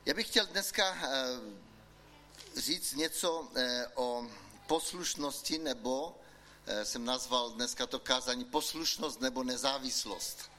Já bych chtěl dneska říct něco o poslušnosti, nebo jsem nazval dneska to kázání poslušnost nebo nezávislost.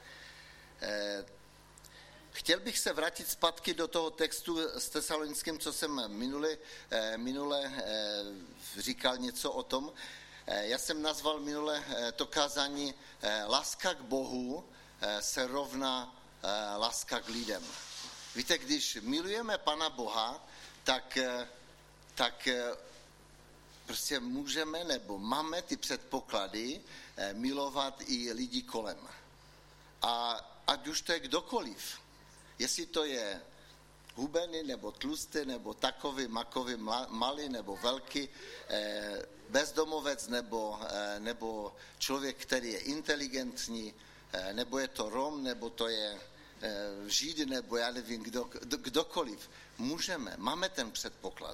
Chtěl bych se vrátit zpátky do toho textu s Tesalonickým, co jsem minule říkal něco o tom. Já jsem nazval minule to kázání láska k Bohu se rovná láska k lidem. Víte, když milujeme Pana Boha, tak prostě můžeme nebo máme ty předpoklady milovat i lidi kolem. A ať už to je kdokoliv, jestli to je hubený, nebo tlustý, nebo takový, makový, malý, nebo velký, bezdomovec, nebo člověk, který je inteligentní, nebo je to Rom, nebo to je Žid, nebo já nevím, kdokoliv. Máme ten předpoklad.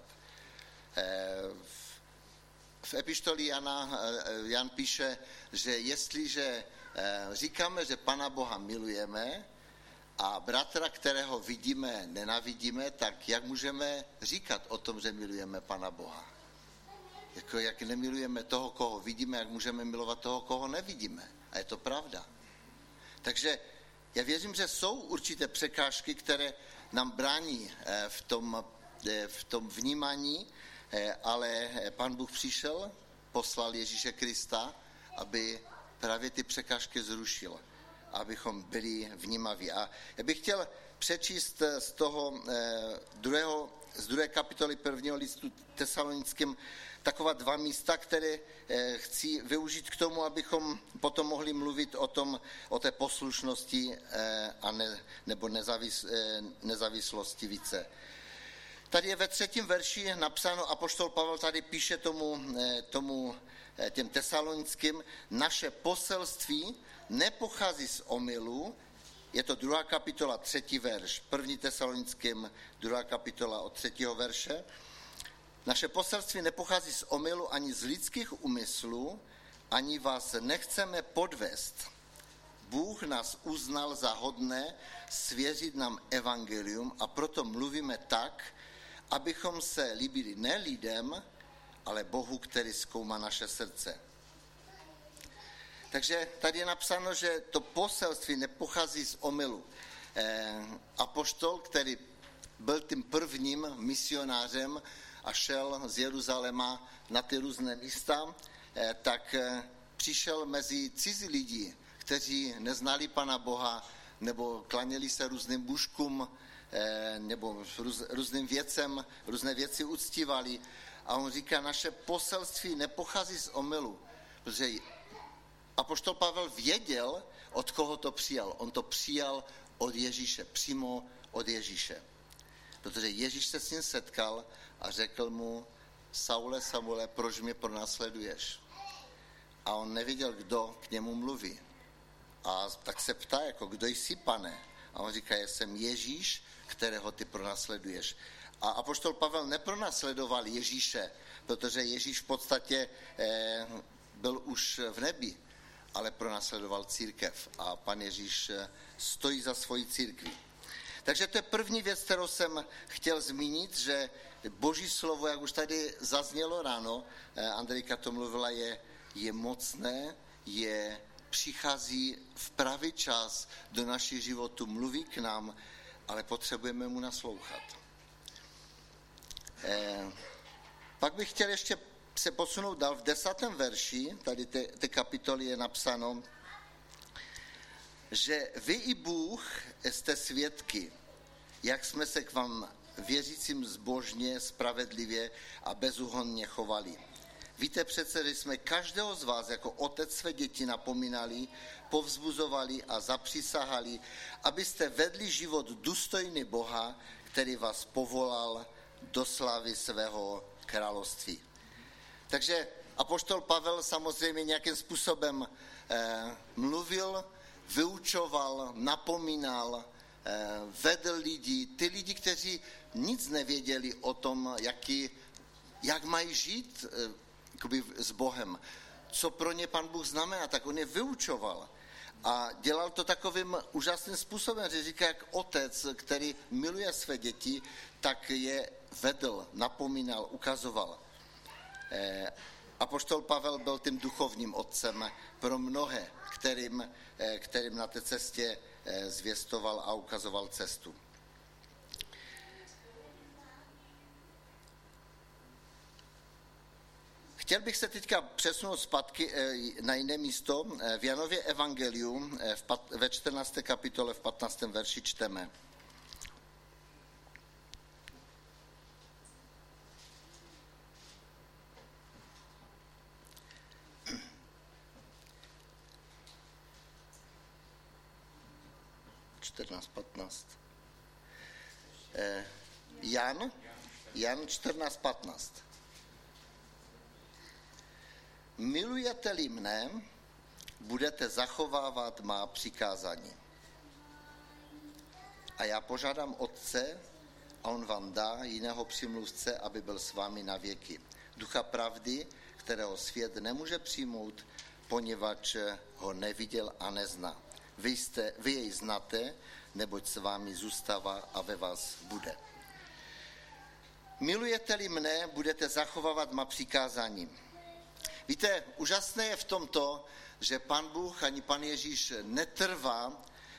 V epištolii Jan píše, že jestliže říkáme, že Pana Boha milujeme a bratra, kterého vidíme, nenavidíme, tak jak můžeme říkat o tom, že milujeme Pana Boha? Jak nemilujeme toho, koho vidíme, jak můžeme milovat toho, koho nevidíme? A je to pravda. Takže já věřím, že jsou určité překážky, které nám brání v tom vnímání, ale Pán Bůh přišel, poslal Ježíše Krista, aby právě ty překážky zrušil, abychom byli vnímaví. A já bych chtěl přečíst z druhé kapitoly 1. listu Tesalonickým taková 2 místa, které chci využít k tomu, abychom potom mohli mluvit o té poslušnosti nebo nezávislosti více. Tady je ve 3. verši napsáno, apoštol Pavel tady píše těm Tesalonickým, naše poselství nepochází z omylu, je to 2. kapitola 3. verš, 1. Tesalonickým 2. kapitola od 3. verše. Naše poselství nepochází z omylu ani z lidských úmyslů, ani vás nechceme podvést. Bůh nás uznal za hodné svěřit nám evangelium a proto mluvíme tak, abychom se líbili ne lidem, ale Bohu, který zkoumá naše srdce. Takže tady je napsáno, že to poselství nepochází z omylu. Apoštol, který byl tím prvním misionářem a šel z Jeruzaléma na ty různé místa, tak přišel mezi cizí lidi, kteří neznali Pana Boha, nebo klaněli se různým bůžkům, nebo různým věcem, různé věci uctívali. A on říká, naše poselství nepochází z omylu, protože apoštol Pavel věděl, od koho to přijal. On to přijal od Ježíše, přímo od Ježíše. Protože Ježíš se s ním setkal a řekl mu, Saule, Saule, proč mě pronásleduješ? A on nevěděl, kdo k němu mluví. A tak se ptá, kdo jsi, Pane? A on říká, já jsem Ježíš, kterého ty pronásleduješ. A apoštol Pavel nepronásledoval Ježíše, protože Ježíš v podstatě byl už v nebi, ale pronásledoval církev. A pan Ježíš stojí za svojí církví. Takže to je první věc, kterou jsem chtěl zmínit, že Boží slovo, jak už tady zaznělo ráno, Andrejka to mluvila, je mocné, přichází v pravý čas do našich životů, mluví k nám, ale potřebujeme mu naslouchat. Pak bych chtěl ještě se posunout dál v 10. verši, tady té kapitoly je napsáno, že vy i Bůh jste svědky, jak jsme se k vám věřícím zbožně, spravedlivě a bezúhonně chovali. Víte přece, že jsme každého z vás jako otec své děti napomínali, povzbuzovali a zapřísahali, abyste vedli život důstojný Boha, který vás povolal do slávy svého království. Takže apoštol Pavel samozřejmě nějakým způsobem mluvil, vyučoval, napomínal, vedl lidi, ty lidi, kteří nic nevěděli o tom, jak mají žít s Bohem, co pro ně Pan Bůh znamená, tak on je vyučoval. A dělal to takovým úžasným způsobem, že říká, jak otec, který miluje své děti, tak je vedl, napomínal, ukazoval. Apoštol Pavel byl tím duchovním otcem pro mnohé, kterým na té cestě zvěstoval a ukazoval cestu. Chtěl bych se teďka přesunout zpátky na jiné místo. V Janově evangeliu ve 14. kapitole v 15. verši čteme. Jan 14:15. Milujete-li mne, budete zachovávat má přikázání. A já požádám Otce, a on vám dá jiného přimluvce, aby byl s vámi na věky. Ducha pravdy, kterého svět nemůže přijmout, poněvadž ho neviděl a nezná. Vy jej znáte, neboť s vámi zůstává a ve vás bude. Milujete-li mne, budete zachovávat má přikázání. Víte, úžasné je v tomto, že Pan Bůh ani Pan Ježíš netrvá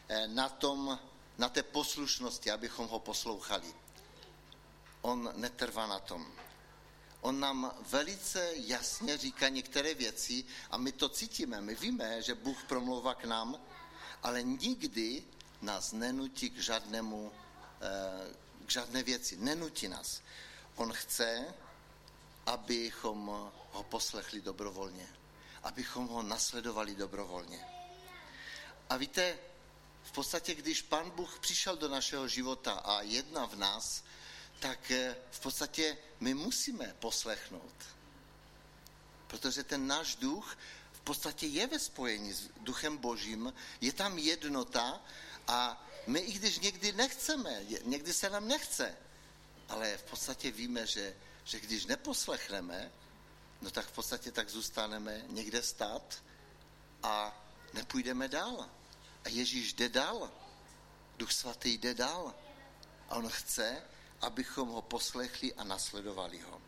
na té poslušnosti, abychom ho poslouchali. On netrvá na tom. On nám velice jasně říká některé věci a my to cítíme. My víme, že Bůh promlouvá k nám, ale nikdy nás nenutí k žádné věci. Nenutí nás. On chce, abychom ho poslechli dobrovolně. Abychom ho nasledovali dobrovolně. A víte, v podstatě, když Pán Bůh přišel do našeho života a jedná v nás, tak v podstatě my musíme poslechnout. Protože ten náš duch v podstatě je ve spojení s Duchem Božím, je tam jednota a my, i když někdy nechceme, někdy se nám nechce, ale v podstatě víme, že když neposlechneme, no tak v podstatě tak zůstaneme někde stát a nepůjdeme dál. A Ježíš jde dál. Duch svatý jde dál. A on chce, abychom ho poslechli a nasledovali ho.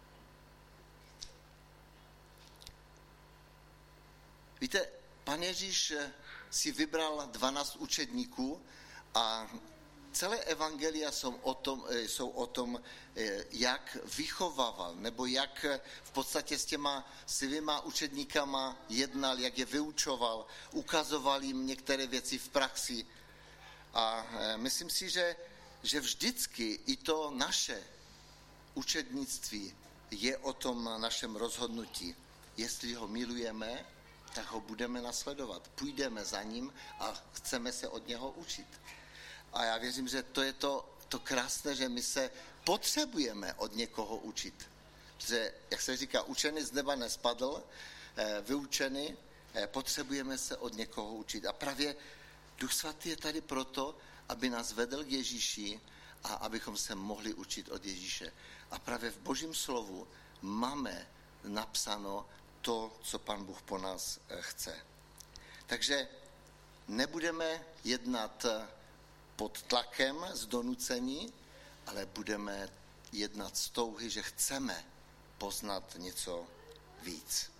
Víte, Pan Ježíš si vybral 12 učedníků a celé evangelia jsou o tom, jak vychovával, nebo jak v podstatě s těma svýma učedníkama jednal, jak je vyučoval, ukazoval jim některé věci v praxi. A myslím si, že vždycky i to naše učednictví je o tom našem rozhodnutí. Jestli ho milujeme, tak ho budeme nasledovat. Půjdeme za ním a chceme se od něho učit. A já věřím, že to je to krásné, že my se potřebujeme od někoho učit. Že, jak se říká, učený z neba nespadl, vyučený, potřebujeme se od někoho učit. A právě Duch svatý je tady proto, aby nás vedl k Ježíši a abychom se mohli učit od Ježíše. A právě v Božím slovu máme napsáno to, co Pan Bůh po nás chce. Takže nebudeme jednat pod tlakem z donucení, ale budeme jednat z touhy, že chceme poznat něco víc.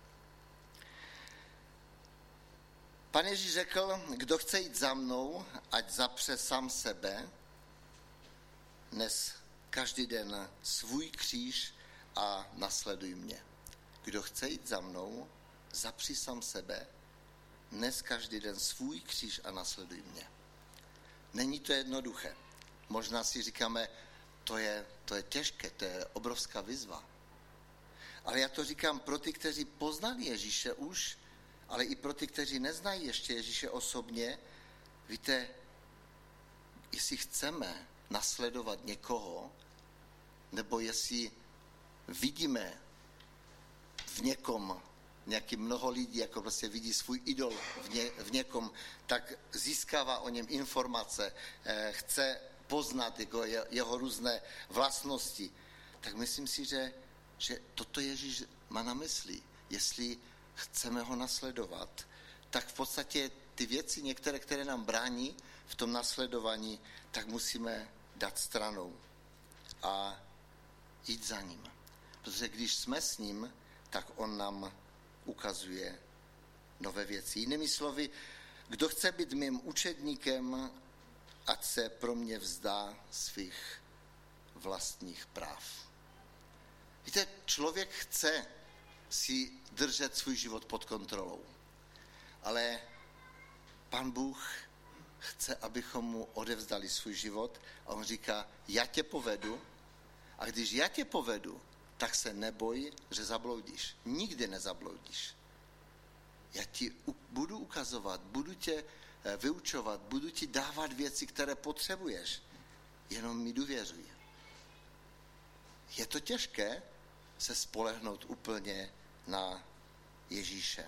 Pan Ježíš řekl, kdo chce jít za mnou, ať zapře sám sebe, nes každý den svůj kříž a nasleduj mě. Kdo chce jít za mnou, zapři sám sebe, nes každý den svůj kříž a nasleduj mě. Není to jednoduché. Možná si říkáme, to je těžké, to je obrovská výzva. Ale já to říkám pro ty, kteří poznali Ježíše už, ale i pro ty, kteří neznají ještě Ježíše osobně. Víte, jestli chceme nasledovat někoho, nebo jestli vidíme v někom, nějaký mnoho lidí, jako prostě vidí svůj idol v někom, tak získává o něm informace, chce poznat jeho různé vlastnosti. Tak myslím si, že toto Ježíš má na mysli. Jestli chceme ho nasledovat, tak v podstatě ty věci některé, které nám brání v tom nasledování, tak musíme dát stranou a jít za ním. Protože když jsme s ním, tak on nám ukazuje nové věci. Jinými slovy, kdo chce být mým učedníkem, ať se pro mě vzdá svých vlastních práv. Víte, člověk chce si držet svůj život pod kontrolou, ale Pán Bůh chce, abychom mu odevzdali svůj život a on říká, já tě povedu a když já tě povedu, tak se neboj, že zabloudíš. Nikdy nezabloudíš. Já ti budu ukazovat, budu tě vyučovat, budu ti dávat věci, které potřebuješ. Jenom mi důvěřuj. Je to těžké se spolehnout úplně na Ježíše.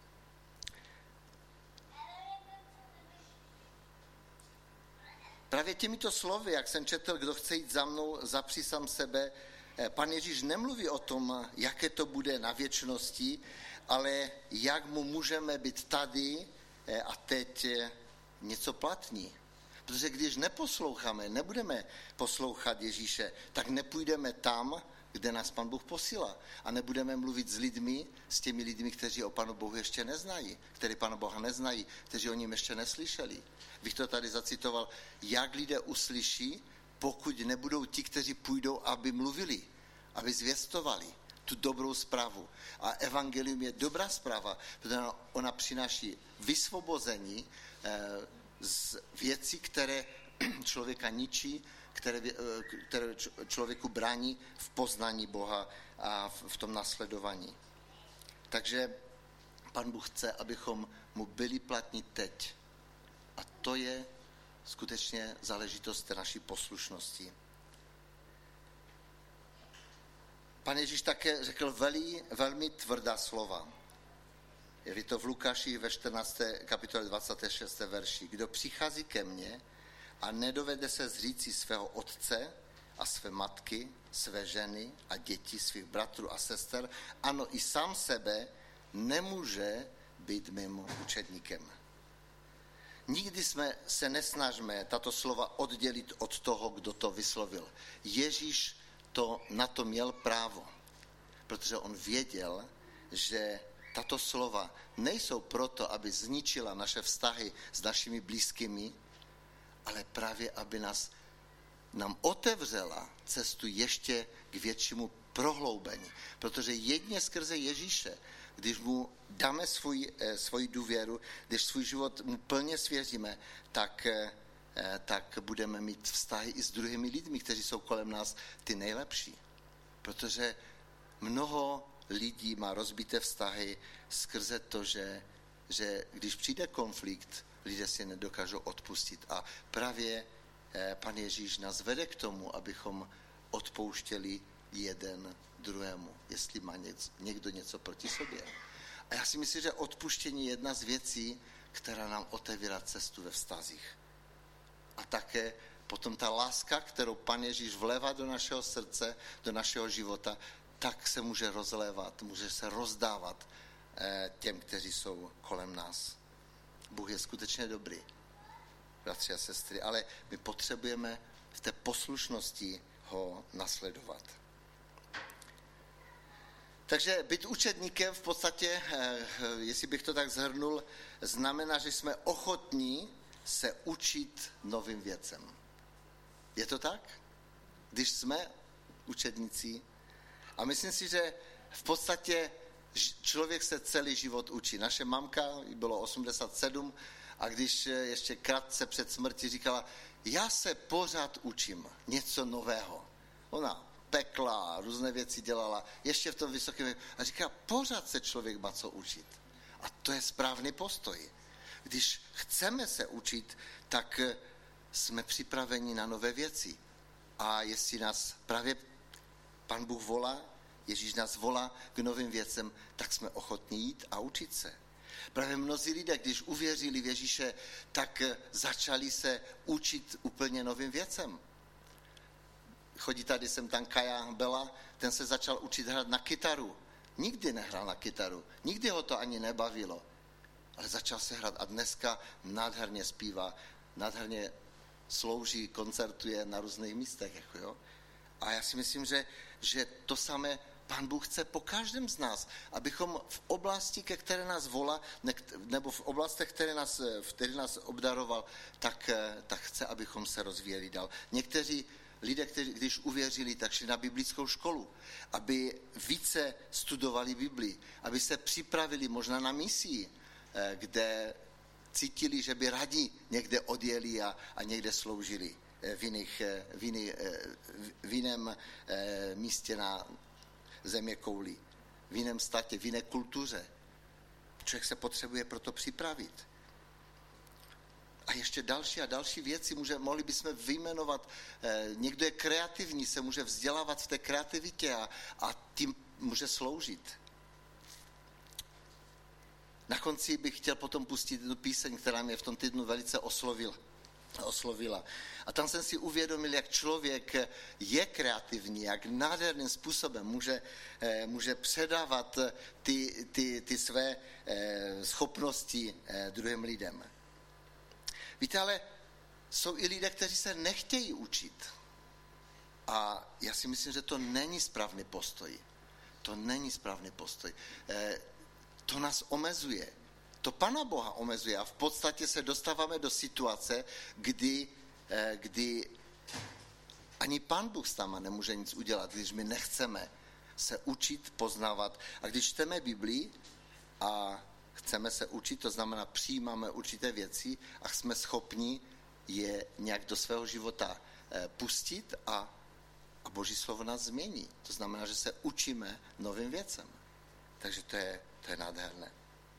Právě těmito slovy, jak jsem četl, kdo chce jít za mnou, zapři sám sebe, Pan Ježíš nemluví o tom, jaké to bude na věčnosti, ale jak mu můžeme být tady a teď něco platní. Protože když neposloucháme, nebudeme poslouchat Ježíše, tak nepůjdeme tam, kde nás Pan Bůh posílá. A nebudeme mluvit s těmi lidmi, kteří o Panu Bohu ještě neznají, kteří Pana Boha neznají, kteří o něm ještě neslyšeli. Bych to tady zacitoval, jak lidé uslyší, pokud nebudou ti, kteří půjdou, aby mluvili, aby zvěstovali tu dobrou zprávu. A evangelium je dobrá zpráva, protože ona přináší vysvobození z věcí, které člověka ničí, které člověku brání v poznání Boha a v tom následování. Takže Pan Bůh chce, abychom mu byli platní teď. A to je skutečně záležitost naší poslušnosti. Pan Ježíš také řekl velmi tvrdá slova. Je to v Lukáši ve 14. kapitole 26. verši. Kdo přichází ke mně a nedovede se zříci svého otce a své matky, své ženy a děti, svých bratrů a sester, ano, i sám sebe, nemůže být mým učedníkem. Nikdy se nesnažme tato slova oddělit od toho, kdo to vyslovil. Ježíš na to měl právo, protože on věděl, že tato slova nejsou proto, aby zničila naše vztahy s našimi blízkými, ale právě, aby nám otevřela cestu ještě k většímu prohloubení. Protože jedně skrze Ježíše, když mu dáme svoji důvěru, když svůj život mu plně svěříme, tak budeme mít vztahy i s druhými lidmi, kteří jsou kolem nás ty nejlepší. Protože mnoho lidí má rozbité vztahy skrze to, že když přijde konflikt, lidé si nedokážou odpustit. A právě Pan Ježíš nás vede k tomu, abychom odpouštěli jeden druhému, jestli má někdo něco proti sobě. A já si myslím, že odpuštění je jedna z věcí, která nám otevírá cestu ve vztazích. A také potom ta láska, kterou Pan Ježíš vlévá do našeho srdce, do našeho života, tak se může rozlévat, může se rozdávat těm, kteří jsou kolem nás. Bůh je skutečně dobrý, bratři a sestry, ale my potřebujeme v té poslušnosti ho nasledovat. Takže být učedníkem v podstatě, jestli bych to tak shrnul, znamená, že jsme ochotní se učit novým věcem. Je to tak? Když jsme učedníci. A myslím si, že v podstatě člověk se celý život učí. Naše mamka, bylo 87, a když ještě krátce před smrtí říkala, já se pořád učím něco nového. Ona pekla, různé věci dělala, ještě v tom vysokém věku. A říká, pořád se člověk má co učit. A to je správný postoj. Když chceme se učit, tak jsme připraveni na nové věci. A jestli nás právě Pan Bůh volá, Ježíš nás volá k novým věcem, tak jsme ochotní jít a učit se. Právě mnozí lidé, když uvěřili v Ježíše, tak začali se učit úplně novým věcem. Chodí tady sem tam Kaja Bela, ten se začal učit hrát na kytaru. Nikdy nehrál na kytaru, nikdy ho to ani nebavilo. ale začal se hrát a dneska nádherně zpívá, nádherně slouží, koncertuje na různých místech. Jako jo. A já si myslím, že to samé Pán Bůh chce po každém z nás, abychom v oblasti, ke které nás volá, nebo v oblastech, které nás obdaroval, tak chce, abychom se rozvíjeli dál. Někteří lidé, když uvěřili, tak šli na biblickou školu, aby více studovali Biblii, aby se připravili možná na misii, kde cítili, že by rádi někde odjeli a někde sloužili v jiném místě na země kouli, v jiném státě, v jiné kultuře. Člověk se potřebuje proto připravit. A ještě další a další věci mohli bychom vyjmenovat. Někdo je kreativní, se může vzdělávat v té kreativitě a tím může sloužit. Na konci bych chtěl potom pustit tu píseň, která mě v tom týdnu velice oslovila. A tam jsem si uvědomil, jak člověk je kreativní, jak nádherným způsobem může předávat ty své schopnosti druhým lidem. Víte, ale jsou i lidé, kteří se nechtějí učit. A já si myslím, že to není správný postoj. To není správný postoj. To nás omezuje. To Pana Boha omezuje a v podstatě se dostáváme do situace, kdy ani Pán Bůh s náma nemůže nic udělat, když my nechceme se učit, poznávat. A když čteme Biblii a chceme se učit, to znamená přijímáme určité věci a jsme schopni je nějak do svého života pustit a Boží slovo nás změní. To znamená, že se učíme novým věcem. Takže to je nádherné.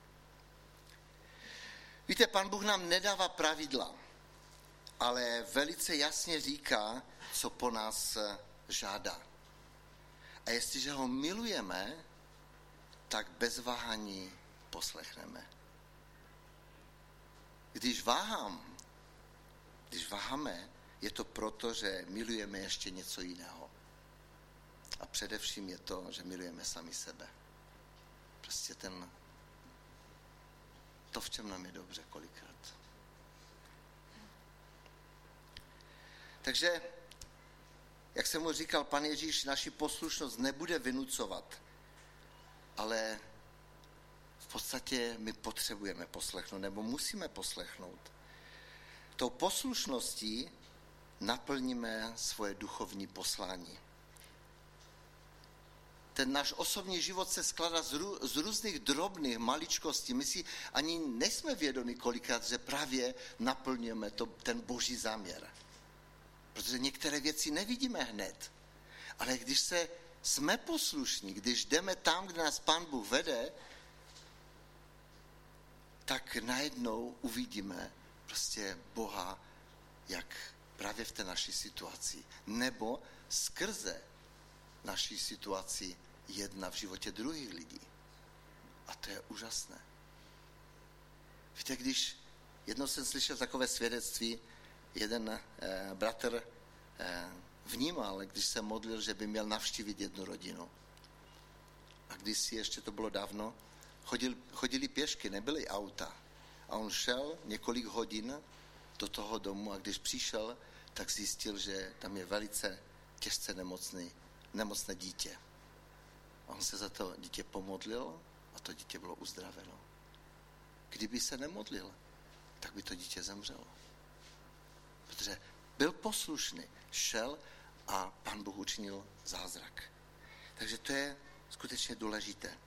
Víte, Pán Bůh nám nedává pravidla, ale velice jasně říká, co po nás žádá. A jestliže ho milujeme, tak bez váhání poslechneme. Když váháme, je to proto, že milujeme ještě něco jiného. A především je to, že milujeme sami sebe. Prostě to, v čem nám je dobře kolikrát. Takže, jak jsem mu říkal, Pan Ježíš naši poslušnost nebude vynucovat, ale v podstatě my potřebujeme poslechnout, nebo musíme poslechnout. Tou poslušností naplníme svoje duchovní poslání. Ten náš osobní život se skládá z různých drobných maličkostí. My si ani nejsme vědomi kolikrát, že právě naplňujeme ten Boží záměr. Protože některé věci nevidíme hned. Ale když jsme poslušní, když jdeme tam, kde nás Pán Bůh vede, tak najednou uvidíme prostě Boha, jak právě v té naší situaci. Nebo skrze naší situaci jedna v životě druhých lidí. A to je úžasné. Víte, jednou jsem slyšel takové svědectví, jeden bratr vnímal, když se modlil, že by měl navštívit jednu rodinu. A kdysi, ještě to bylo dávno, chodili pěšky, nebyly auta. A on šel několik hodin do toho domu a když přišel, tak zjistil, že tam je velice těžce nemocné dítě. A on se za to dítě pomodlil a to dítě bylo uzdraveno. Kdyby se nemodlil, tak by to dítě zemřelo. Protože byl poslušný, šel a Pán Bůh učinil zázrak. Takže to je skutečně důležité.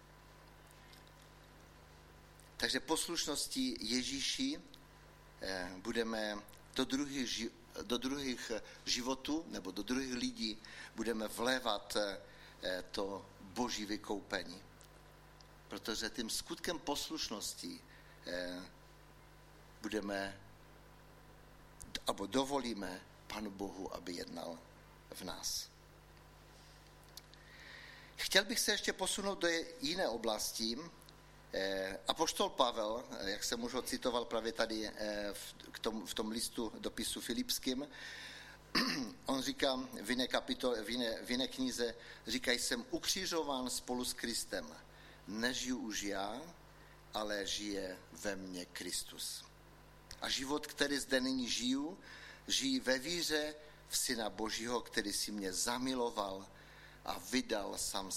Takže poslušností Ježíši budeme do druhých životů nebo do druhých lidí budeme vlévat to Boží vykoupení. Protože tím skutkem poslušnosti dovolíme Panu Bohu, aby jednal v nás. Chtěl bych se ještě posunout do jiné oblasti. Apoštol Pavel, jak jsem už ho citoval právě tady v tom listu dopisu Filipským, on říká v jiné knize, říká, jsem ukřižován spolu s Kristem. Nežiju už já, ale žije ve mně Kristus. A život, který zde nyní žiju, žijí ve víře v Syna Božího, který si mě zamiloval a vydal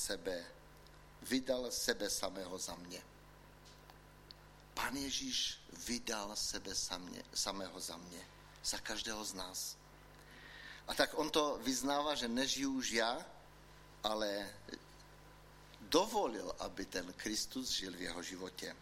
sebe samého za mě. Pán Ježíš vydal sebe samého za mě, za každého z nás. A tak on to vyznává, že nežiju už já, ale dovolil, aby ten Kristus žil v jeho životě.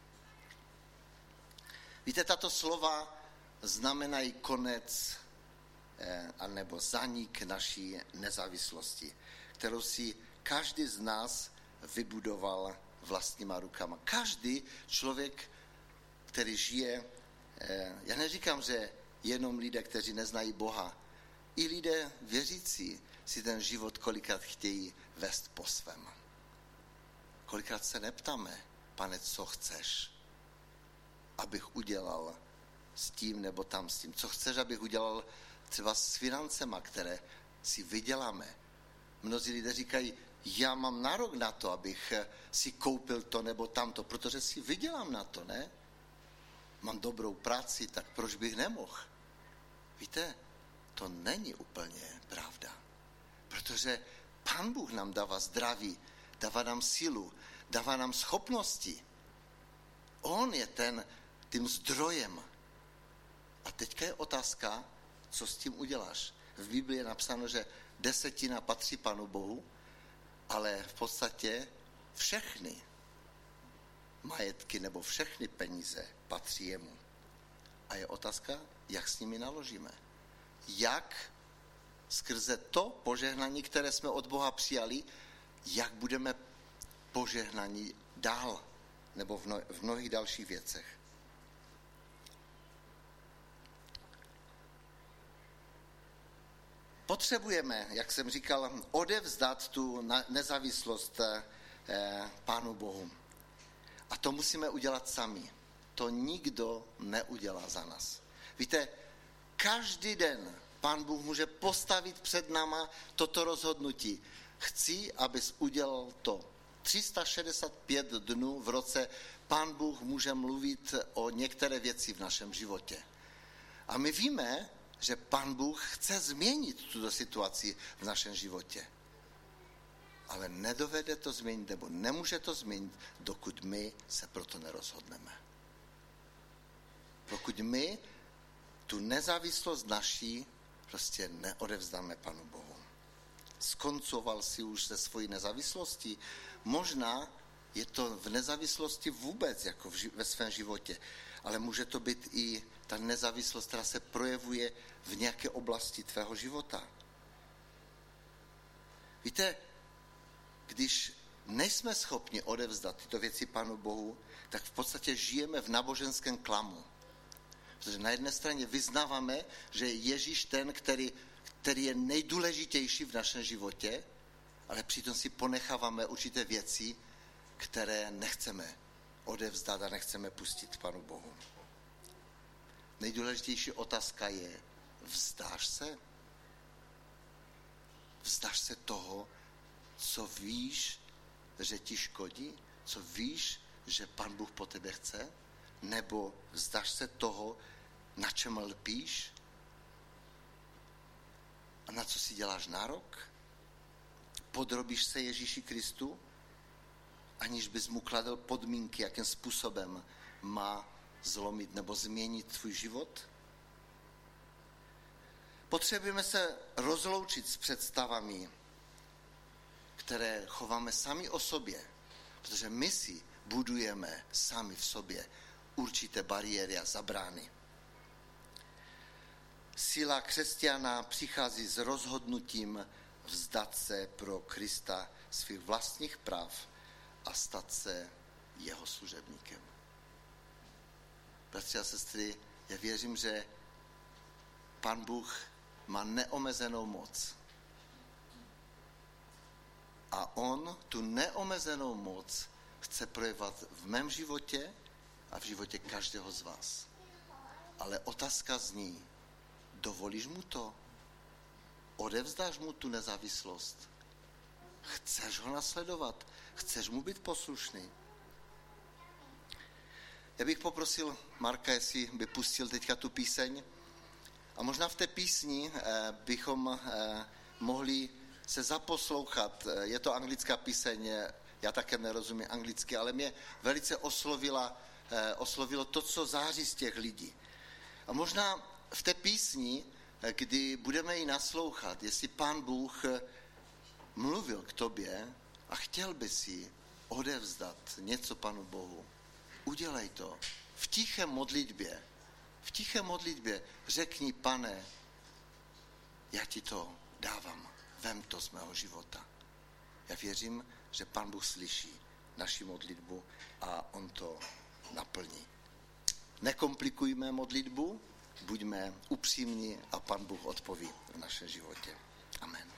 Víte, tato slova znamenají konec anebo zanik naší nezávislosti, kterou si každý z nás vybudoval vlastníma rukama. Každý člověk, který žije, já neříkám, že jenom lidé, kteří neznají Boha, i lidé věřící si ten život kolikrát chtějí vést po svém. Kolikrát se neptáme, Pane, co chceš, abych udělal s tím nebo tam s tím. Co chceš, abych udělal třeba s financema, které si vyděláme. Mnozí lidé říkají, já mám nárok na to, abych si koupil to nebo tamto, protože si vydělám na to, ne? Mám dobrou práci, tak proč bych nemohl? Víte, to není úplně pravda. Protože Pán Bůh nám dává zdraví, dává nám sílu, dává nám schopnosti. On je tím zdrojem. A teďka je otázka, co s tím uděláš. V Biblii je napsáno, že 10 patří Pánu Bohu, ale v podstatě všechny majetky nebo všechny peníze patří jemu. A je otázka, jak s nimi naložíme. Jak skrze to požehnání, které jsme od Boha přijali, jak budeme požehnaní dál nebo v mnohých dalších věcech. Potřebujeme, jak jsem říkal, odevzdat tu nezávislost Pánu Bohu. A to musíme udělat sami. To nikdo neudělá za nás. Víte, každý den Pán Bůh může postavit před náma toto rozhodnutí. Chci, abys udělal to. 365 dnů v roce Pán Bůh může mluvit o některé věci v našem životě. A my víme, že Pán Bůh chce změnit tuto situaci v našem životě. Ale nedovede to změnit, nebo nemůže to změnit, dokud my se proto nerozhodneme. Pokud my tu nezávislost naší prostě neodevzdáme Panu Bohu. Skoncoval si už se svojí nezávislostí. Možná je to v nezávislosti vůbec, jako ve svém životě, ale může to být i ta nezávislost, která se projevuje v nějaké oblasti tvého života. Víte, když nejsme schopni odevzdat tyto věci Panu Bohu, tak v podstatě žijeme v náboženském klamu. Protože na jedné straně vyznáváme, že je Ježíš ten, který je nejdůležitější v našem životě, ale přitom si ponecháváme určité věci, které nechceme odevzdat a nechceme pustit Panu Bohu. Nejdůležitější otázka je, vzdáš se? Vzdáš se toho, co víš, že ti škodí? Co víš, že Pán Bůh po tebe chce? Nebo vzdáš se toho, na čem lpíš? A na co si děláš nárok? Podrobíš se Ježíši Kristu, aniž bys mu kladl podmínky, jakým způsobem má zlomit nebo změnit tvůj život? Potřebujeme se rozloučit s představami, které chováme sami o sobě, protože my si budujeme sami v sobě určité bariéry a zabrány. Síla křesťana přichází s rozhodnutím vzdát se pro Krista svých vlastních práv a stát se jeho služebníkem. Bratři a sestry, já věřím, že Pán Bůh má neomezenou moc. A on tu neomezenou moc chce projevovat v mém životě a v životě každého z vás. Ale otázka zní, dovolíš mu to? Odevzdáš mu tu nezávislost? Chceš ho nasledovat? Chceš mu být poslušný? Já bych poprosil Marka, jestli by pustil teďka tu píseň. A možná v té písni bychom mohli se zaposlouchat. Je to anglická píseň, já také nerozumím anglicky, ale mě velice oslovilo to, co září z těch lidí. A možná v té písni, kdy budeme ji naslouchat, jestli Pán Bůh mluvil k tobě a chtěl by si odevzdat něco Panu Bohu, udělej to v tiché modlitbě. V tiché modlitbě řekni, Pane, já ti to dávám, vem to z mého života. Já věřím, že Pán Bůh slyší naši modlitbu a on to naplní. Nekomplikujme modlitbu, buďme upřímní a Pán Bůh odpoví v našem životě. Amen.